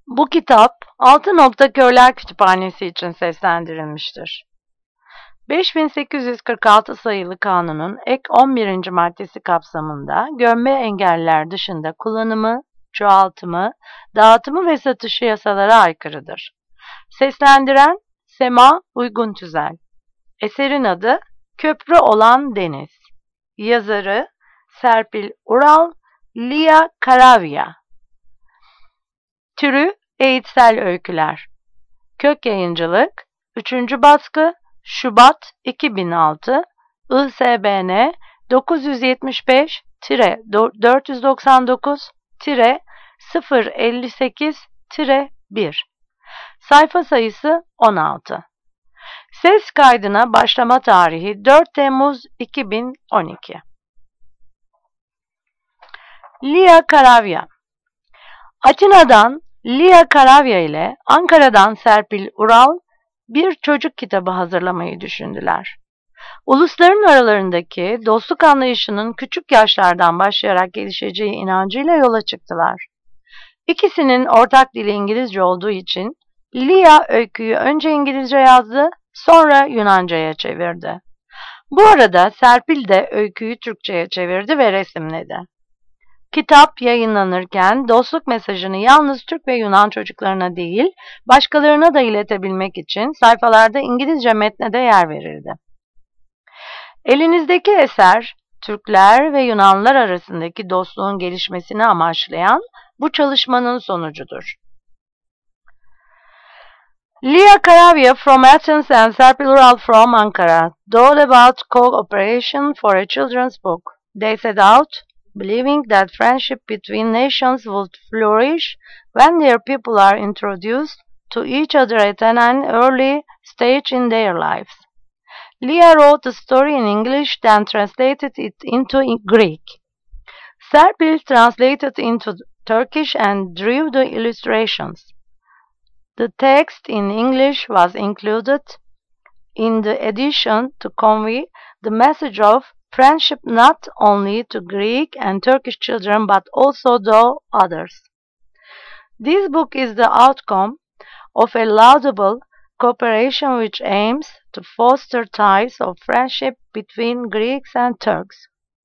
Bu kitap Altı Nokta Körler Kütüphanesi için seslendirilmiştir. 5846 sayılı kanunun ek 11. maddesi kapsamında görme engelliler dışında kullanımı, çoğaltımı, dağıtımı ve satışı yasalara aykırıdır. Seslendiren Sema Uygun Tüzel. Eserin adı Köprü olan Deniz. Yazarı Serpil Ural, Lia Karavya. Türü eğitsel öyküler. Kök Yayıncılık 3. baskı Şubat 2006 ISBN 975-499-058-1 Sayfa sayısı 16. Ses kaydına başlama tarihi 4 Temmuz 2012. Lia Karavya. Atina'dan Lia Karavya ile Ankara'dan Serpil Ural bir çocuk kitabı hazırlamayı düşündüler. Ulusların aralarındaki dostluk anlayışının küçük yaşlardan başlayarak gelişeceği inancıyla yola çıktılar. İkisinin ortak dili İngilizce olduğu için Lia öyküyü önce İngilizce yazdı, sonra Yunanca'ya çevirdi. Bu arada Serpil de öyküyü Türkçe'ye çevirdi ve resimledi. Kitap yayınlanırken dostluk mesajını yalnız Türk ve Yunan çocuklarına değil, başkalarına da iletebilmek için sayfalarda İngilizce metne de yer verildi. Elinizdeki eser, Türkler ve Yunanlılar arasındaki dostluğun gelişmesini amaçlayan bu çalışmanın sonucudur. Lia Karavya from Athens and Serpil Ural from Ankara thought about cooperation for a children's book. They set out, believing that friendship between nations would flourish when their people are introduced to each other at an early stage in their lives. Lia wrote the story in English, then translated it into Greek. Serpil translated into Turkish and drew the illustrations. The text in English was included in the edition to convey the message of friendship not only to Greek and Turkish children but also to others. This book is the outcome of a laudable cooperation which aims to foster ties of friendship between Greeks and Turks.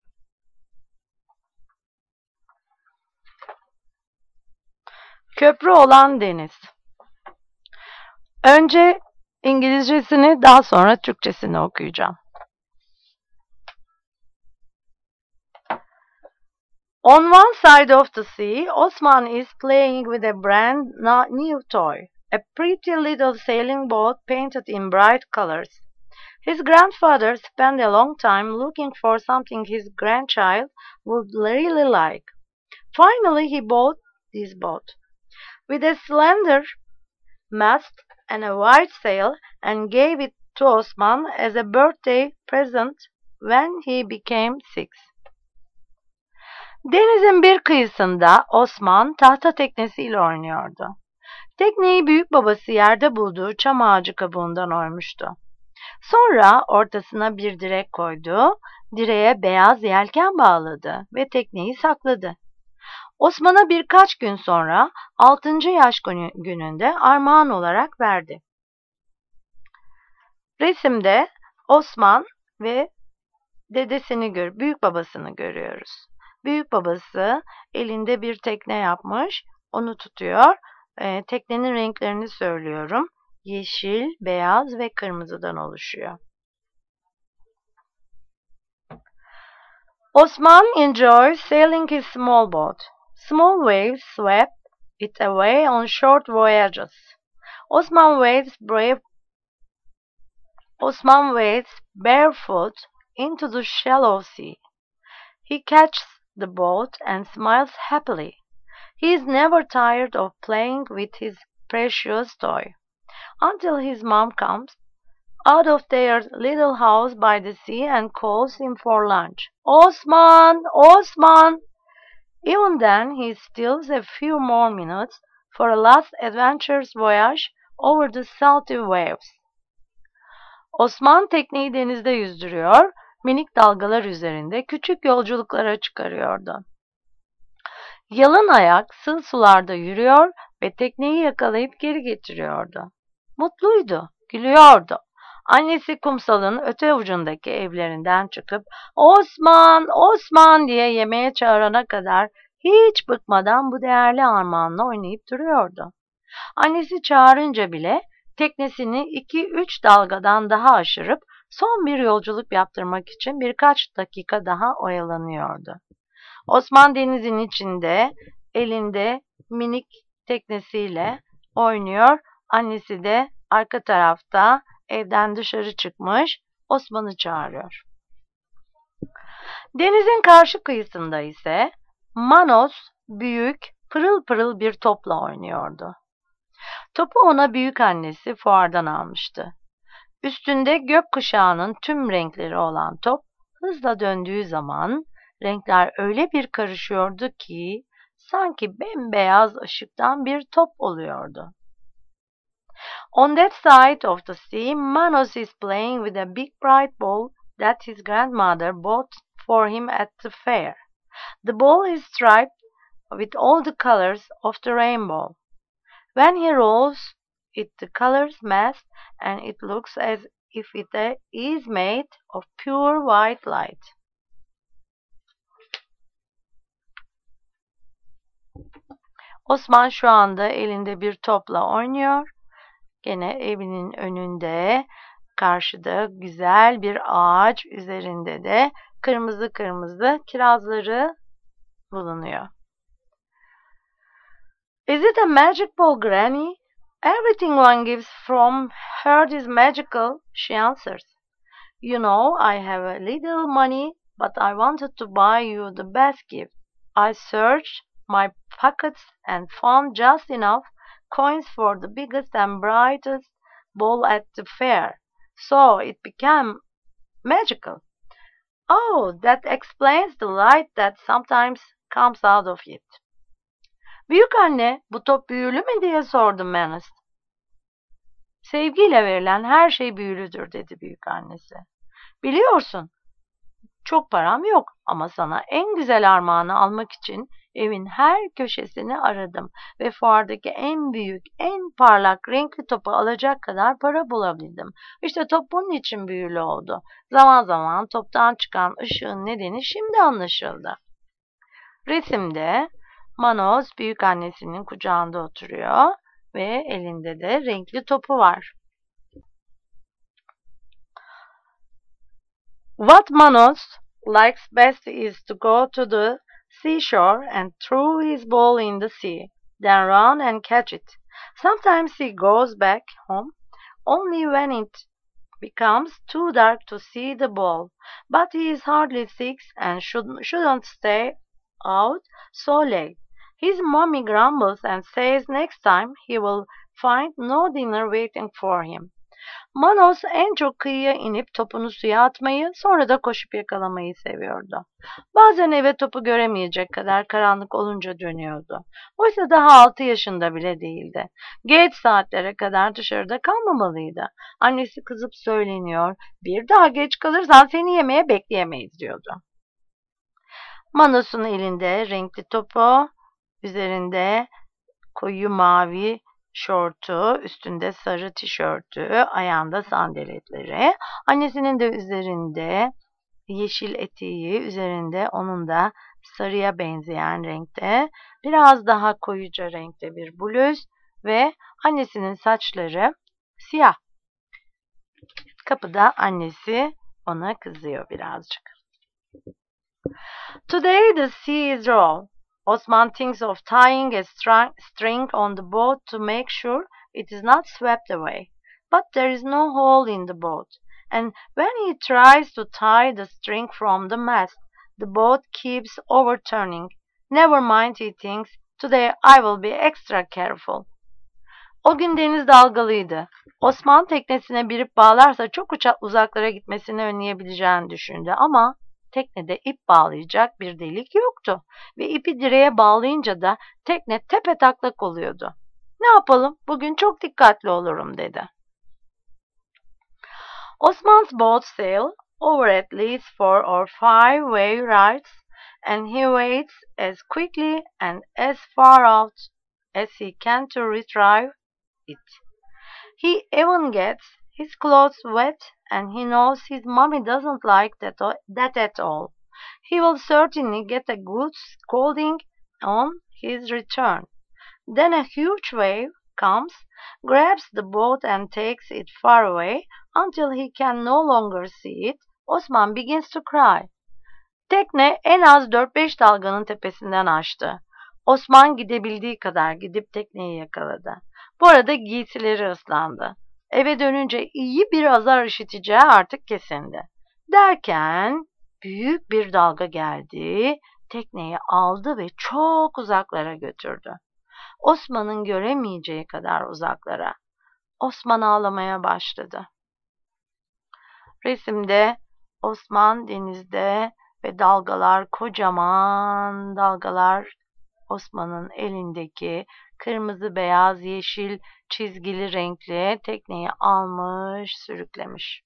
Köprü olan Deniz. Önce İngilizcesini, daha sonra Türkçesini okuyacağım. On one side of the sea, Osman is playing with a brand new toy, a pretty little sailing boat painted in bright colors. His grandfather spent a long time looking for something his grandchild would really like. Finally, he bought this boat, with a slender mast and a wide sail, and gave it to Osman as a birthday present when he became 6. Denizin bir kıyısında Osman tahta teknesiyle oynuyordu. Tekneyi büyük babası yerde bulduğu çam ağacı kabuğundan oymuştu. Sonra ortasına bir direk koydu, direğe beyaz yelken bağladı ve tekneyi sakladı. Osman'a birkaç gün sonra 6. yaş gününde armağan olarak verdi. Resimde Osman ve büyük babasını görüyoruz. Büyük babası elinde bir tekne yapmış, onu tutuyor. Teknenin renklerini söylüyorum. Yeşil, beyaz ve kırmızıdan oluşuyor. Osman enjoys sailing his small boat. Small waves swept it away on short voyages. Osman wades barefoot into the shallow sea. He catches the boat and smiles happily. He is never tired of playing with his precious toy, until his mom comes out of their little house by the sea and calls him for lunch. Osman! Osman! Even then he steals a few more minutes for a last adventurous voyage over the salty waves. Osman tekneyi denizde yüzdürüyor, minik dalgalar üzerinde küçük yolculuklara çıkarıyordu. Yalın ayak sığ sularda yürüyor ve tekneyi yakalayıp geri getiriyordu. Mutluydu, gülüyordu. Annesi kumsalın öte ucundaki evlerinden çıkıp "Osman, Osman" diye yemeğe çağırana kadar hiç bıkmadan bu değerli armağanla oynayıp duruyordu. Annesi çağırınca bile teknesini 2-3 dalgadan daha aşırıp son bir yolculuk yaptırmak için birkaç dakika daha oyalanıyordu. Osman denizin içinde elinde minik teknesiyle oynuyor. Annesi de arka tarafta evden dışarı çıkmış Osman'ı çağırıyor. Denizin karşı kıyısında ise Manos büyük, pırıl pırıl bir topla oynuyordu. Topu ona büyük annesi fuardan almıştı. Üstünde gökkuşağının tüm renkleri olan top hızla döndüğü zaman renkler öyle bir karışıyordu ki sanki bembeyaz ışıktan bir top oluyordu. On that side of the sea, Manos is playing with a big bright ball that his grandmother bought for him at the fair. The ball is striped with all the colors of the rainbow. When he rolls it, the colors mass, and it looks as if it is made of pure white light. Osman şu anda elinde bir topla oynuyor. Gene evinin önünde, karşıda güzel bir ağaç üzerinde de kırmızı kırmızı kirazları bulunuyor. Is it a magic ball, Granny? Everything one gives from her is magical, she answers. You know, I have a little money, but I wanted to buy you the best gift. I searched my pockets and found just enough coins for the biggest and brightest ball at the fair, so it became magical. Oh, that explains the light that sometimes comes out of it. Büyük anne, bu top büyülü mü diye sordu Manus. Sevgiyle verilen her şey büyülüdür dedi büyük annesi. Biliyorsun, çok param yok ama sana en güzel armağanı almak için evin her köşesini aradım ve fuardaki en büyük, en parlak renkli topu alacak kadar para bulabildim. İşte top bunun için büyülü oldu. Zaman zaman toptan çıkan ışığın nedeni şimdi anlaşıldı. Resimde Manos büyük annesinin kucağında oturuyor ve elinde de renkli topu var. What Manos likes best is to go to the seashore and throw his ball in the sea, then run and catch it. Sometimes he goes back home only when it becomes too dark to see the ball, but he is hardly 6 and shouldn't stay out so late. His mommy grumbles and says next time he will find no dinner waiting for him. Manos en çok kıyıya inip topunu suya atmayı, sonra da koşup yakalamayı seviyordu. Bazen eve topu göremeyecek kadar karanlık olunca dönüyordu. Oysa daha 6 yaşında bile değildi. Geç saatlere kadar dışarıda kalmamalıydı. Annesi kızıp söyleniyor, bir daha geç kalırsan seni yemeye bekleyemeyiz diyordu. Manos'un elinde renkli topu, üzerinde koyu mavi şortu, üstünde sarı tişörtü, ayağında sandaletleri, annesinin de üzerinde yeşil eteği, üzerinde onun da sarıya benzeyen renkte, biraz daha koyuca renkte bir bluz ve annesinin saçları siyah. Kapıda annesi ona kızıyor birazcık. Today the sea is raw. Osman thinks of tying a string on the boat to make sure it is not swept away. But there is no hole in the boat, and when he tries to tie the string from the mast, the boat keeps overturning. Never mind, he thinks, today I will be extra careful. O gün deniz dalgalıydı. Osman teknesine birip bağlarsa çok uzaklara gitmesini önleyebileceğini düşündü ama teknede ip bağlayacak bir delik yoktu ve ipi direğe bağlayınca da tekne tepetaklak oluyordu. Ne yapalım? Bugün çok dikkatli olurum dedi. Osman's boat sailed over at least 4 or 5 wave rides and he wades as quickly and as far out as he can to retrieve it. He even gets his clothes wet, and he knows his mommy doesn't like that at all. He will certainly get a good scolding on his return. Then a huge wave comes, grabs the boat and takes it far away until he can no longer see it. Osman begins to cry. Tekne en az 4-5 dalganın tepesinden açtı. Osman gidebildiği kadar gidip tekneyi yakaladı. Bu arada giysileri ıslandı. Eve dönünce iyi bir azar işiteceği artık kesindi. Derken büyük bir dalga geldi, tekneyi aldı ve çok uzaklara götürdü. Osman'ın göremeyeceği kadar uzaklara. Osman ağlamaya başladı. Resimde Osman denizde ve dalgalar, kocaman dalgalar Osman'ın elindeki kırmızı, beyaz, yeşil, çizgili renkli tekneyi almış, sürüklemiş.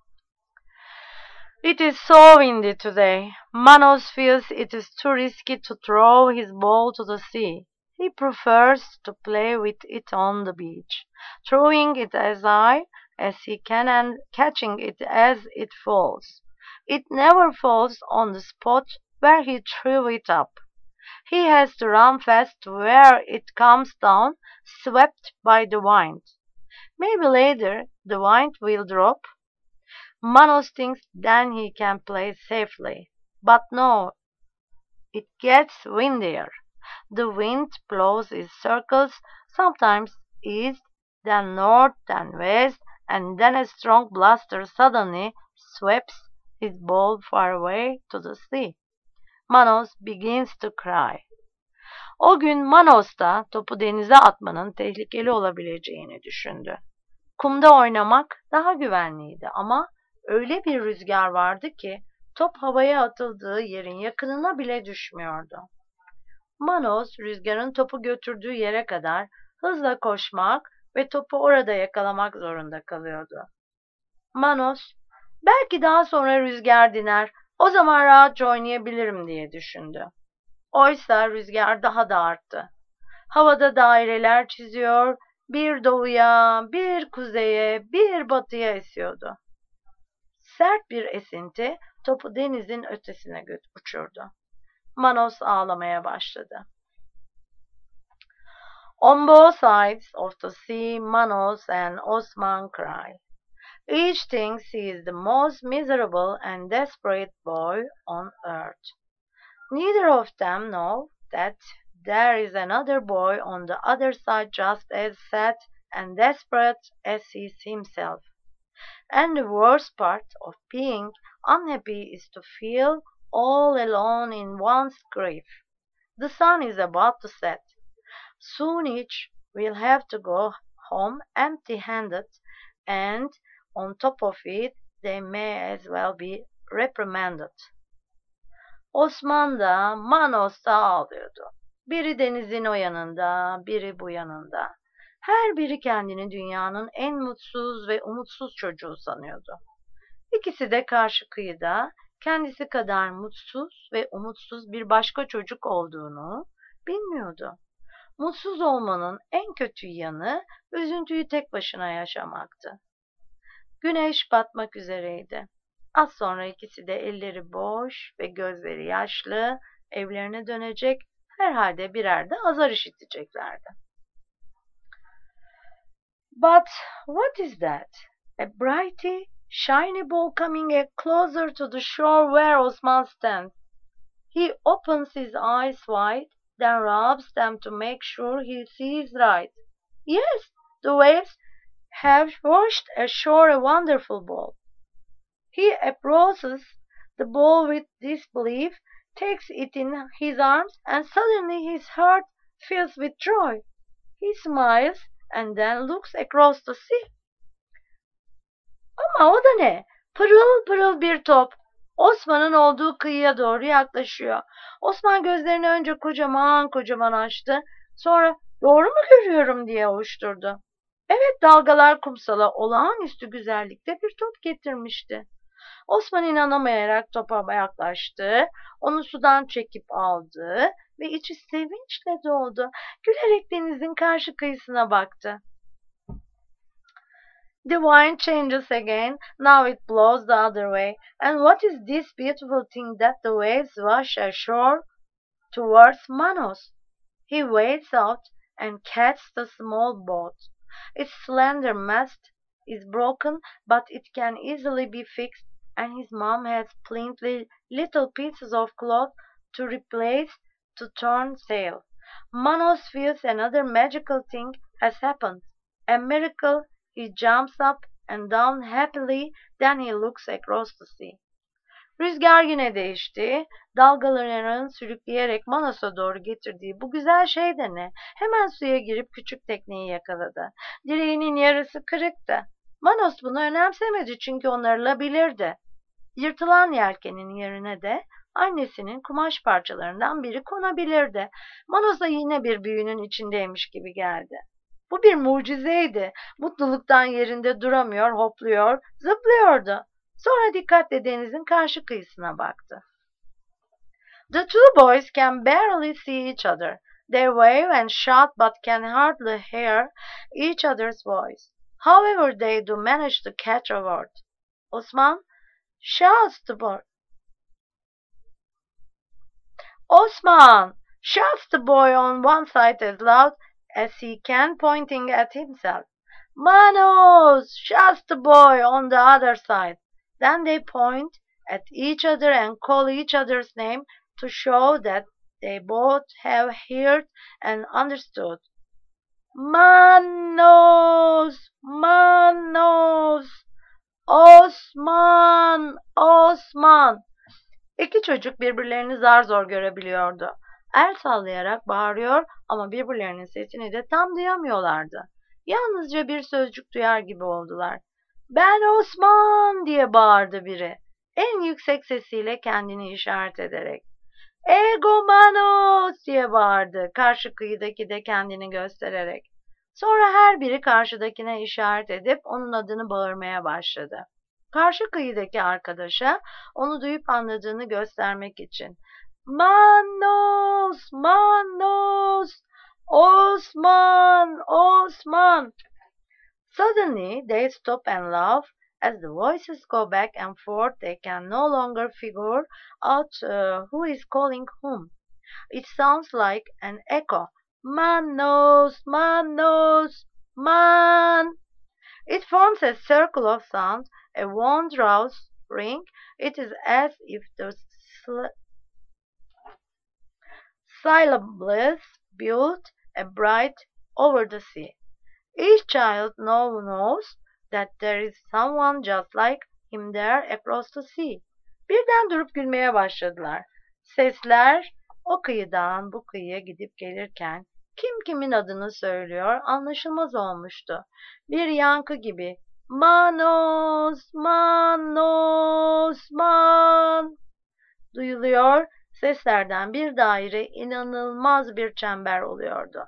It is so windy today. Manos feels it is too risky to throw his ball to the sea. He prefers to play with it on the beach, throwing it as high as he can and catching it as it falls. It never falls on the spot where he threw it up. He has to run fast to where it comes down, swept by the wind. Maybe later the wind will drop. Manos thinks then he can play safely. But no, it gets windier. The wind blows in circles, sometimes east, then north, then west, and then a strong bluster suddenly sweeps his ball far away to the sea. Manos begins to cry. O gün Manos da topu denize atmanın tehlikeli olabileceğini düşündü. Kumda oynamak daha güvenliydi ama öyle bir rüzgar vardı ki top havaya atıldığı yerin yakınına bile düşmüyordu. Manos rüzgarın topu götürdüğü yere kadar hızla koşmak ve topu orada yakalamak zorunda kalıyordu. Manos, belki daha sonra rüzgar diner, o zaman rahatça oynayabilirim diye düşündü. Oysa rüzgar daha da arttı. Havada daireler çiziyor, bir doğuya, bir kuzeye, bir batıya esiyordu. Sert bir esinti topu denizin ötesine uçurdu. Manos ağlamaya başladı. On both sides of the sea, Manos and Osman cry. Each thinks he is the most miserable and desperate boy on earth. Neither of them know that there is another boy on the other side just as sad and desperate as he is himself. And the worst part of being unhappy is to feel all alone in one's grief. The sun is about to set. Soon each will have to go home empty-handed, and on top of it they may as well be reprimanded. Osman da Manos da ağlıyordu. Biri denizin o yanında, biri bu yanında. Her biri kendini dünyanın en mutsuz ve umutsuz çocuğu sanıyordu. İkisi de karşı kıyıda kendisi kadar mutsuz ve umutsuz bir başka çocuk olduğunu bilmiyordu. Mutsuz olmanın en kötü yanı üzüntüyü tek başına yaşamaktı. Güneş batmak üzereydi. Az sonra ikisi de elleri boş ve gözleri yaşlı evlerine dönecek, herhalde birer de azar işiteceklerdi. But what is that? A brighty, shiny ball coming closer to the shore where Osman stands. He opens his eyes wide, then rubs them to make sure he sees right. Yes, the waves have washed ashore a wonderful ball. He approaches the ball with disbelief, takes it in his arms, and suddenly his heart fills with joy. He smiles and then looks across the sea. Ama o da ne? Pırıl pırıl bir top. Osman'ın olduğu kıyıya doğru yaklaşıyor. Osman gözlerini önce kocaman kocaman açtı. Sonra doğru mu görüyorum diye ovuşturdu. Evet, dalgalar kumsala olağanüstü güzellikte bir top getirmişti. Osman inanamayarak topa yaklaştı, onu sudan çekip aldı ve içi sevinçle doldu. Gülerek denizin karşı kıyısına baktı. The wind changes again, now it blows the other way. And what is this beautiful thing that the waves wash ashore towards Manos? He wades out and catches the small boat. Its slender mast is broken, but it can easily be fixed, and his mom has plenty little pieces of cloth to replace to turn sail. Manos feels another magical thing has happened. A miracle. He jumps up and down happily, then he looks across the sea. Rüzgar yine değişti. Dalgaların sürükleyerek Manos'a doğru getirdiği bu güzel şey de ne? Hemen suya girip küçük tekneyi yakaladı. Direğinin yarısı kırıktı. Manos bunu önemsemedi çünkü onarılabilirdi. Yırtılan yelkenin yerine de annesinin kumaş parçalarından biri konabilirdi. Manos'a yine bir büyünün içindeymiş gibi geldi. Bu bir mucizeydi. Mutluluktan yerinde duramıyor, hopluyor, zıplıyordu. Sonra dikkatle denizin karşı kıyısına baktı. The two boys can barely see each other. They wave and shout but can hardly hear each other's voice. However, they do manage to catch a word. Osman shouts the boy. Osman shouts the boy on one side as loud as he can, pointing at himself. Manos shouts the boy on the other side. Then they point at each other and call each other's name to show that they both have heard and understood. Manos, Manos, Osman, Osman. İki çocuk birbirlerini zar zor görebiliyordu. El sallayarak bağırıyor ama birbirlerinin sesini de tam duyamıyorlardı. Yalnızca bir sözcük duyar gibi oldular. Ben Osman diye bağırdı biri. En yüksek sesiyle kendini işaret ederek. Ego Manos diye bağırdı karşı kıyıdaki de kendini göstererek. Sonra her biri karşıdakine işaret edip onun adını bağırmaya başladı. Karşı kıyıdaki arkadaşa onu duyup anladığını göstermek için. Manos, Manos, Osman, Osman. Suddenly they stop and laugh. As the voices go back and forth, they can no longer figure out who is calling whom. It sounds like an echo. Manos, Manos, Man. It forms a circle of sound, a wondrous ring. It is as if the syllables built a bridge over the sea. Each child now knows that there is someone just like him there across the sea. Birden durup gülmeye başladılar. Sesler o kıyıdan bu kıyıya gidip gelirken kim kimin adını söylüyor anlaşılmaz olmuştu. Bir yankı gibi Manos, Manos, Man duyuluyor. Seslerden bir daire inanılmaz bir çember oluyordu.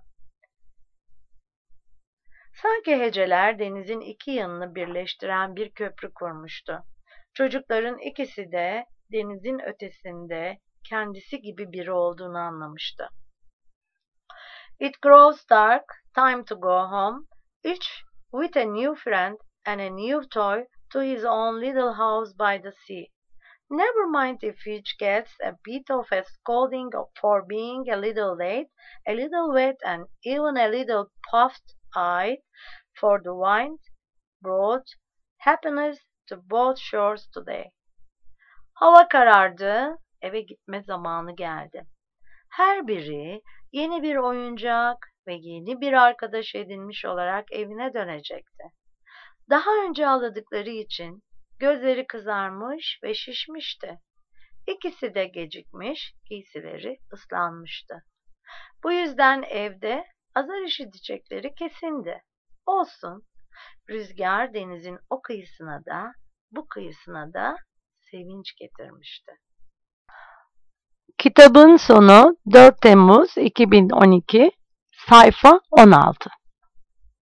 Sanki heceler denizin iki yanını birleştiren bir köprü kurmuştu. Çocukların ikisi de denizin ötesinde kendisi gibi biri olduğunu anlamıştı. It grows dark, time to go home, each with a new friend and a new toy to his own little house by the sea. Never mind if each gets a bit of a scolding for being a little late, a little wet and even a little puffed-eyed, for the wind brought happiness to both shores today. Hava karardı, eve gitme zamanı geldi. Her biri yeni bir oyuncak ve yeni bir arkadaş edinmiş olarak evine dönecekti. Daha önce ağladıkları için gözleri kızarmış ve şişmişti. İkisi de gecikmiş, giysileri ıslanmıştı. Bu yüzden evde azar işitecekleri kesindi. Olsun, rüzgar denizin o kıyısına da bu kıyısına da sevinç getirmişti. Kitabın sonu 4 Temmuz 2012, sayfa 16.